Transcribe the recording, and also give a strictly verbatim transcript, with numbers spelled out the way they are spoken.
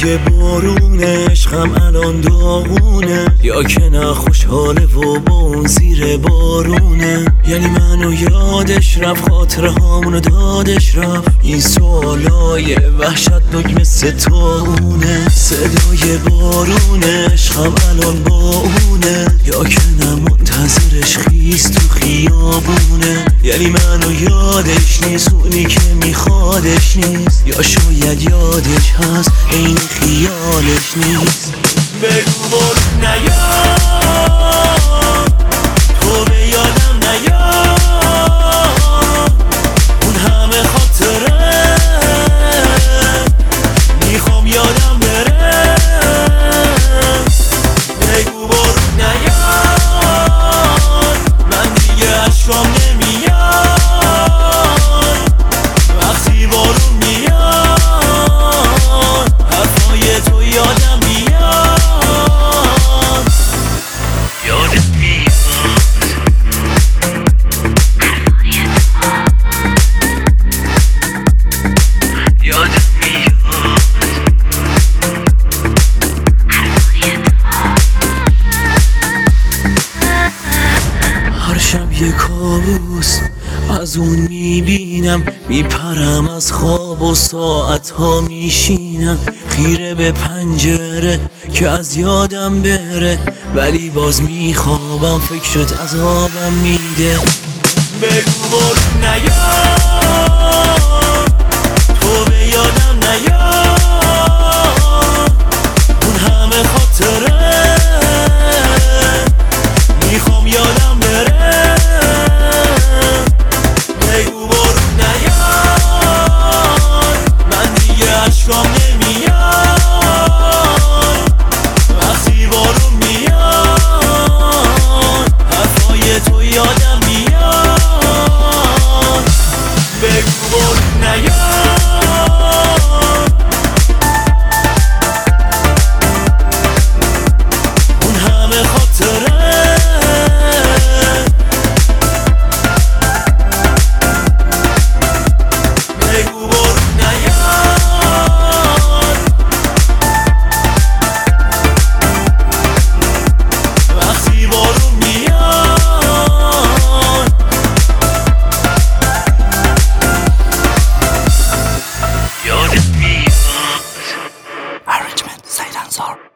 صدای بارون عشقم الان داغونه، یا که نه خوشحاله و با اون زیر بارونه. یعنی منو یادش رفت، خاطره هامونو دادش رفت. این سوالای وحشتناک مثل تاونه. صدای بارون عشقم الان با اونه، یا که نه منتظرش خیس تو خیابونه. یعنی منو یادش نیست، اونی که میخوادش نیست، یا شاید یادش هست این خیالش نیست. بگو بارون نیاد، تو به یادم نیاد، اون همه خاطره میخوام یادم بره. بگو بارون نیاد، من دیگه عشقام نمیاد وقتی بارون میاد، حرفای تو یادم میاد، یادم میاد، یادم میاد. هر شب یه کابوس از اون میبینم، میپرم از خواب و ساعتها میشینم خیره به پنجره که از یادم بره، ولی باز میخوابم فکرت عذابم میده. بگو بارون نیاد، تو به یادم نیاد، اون همه خاطره میخوام یادم بره. بگو بارون نیاد، من دیگه عشقام نمیاد وقتی بارون میاد، حرفای تو یادم میاد. بگو بارون نیاد، اون همه خاطره Arrangement, Silence or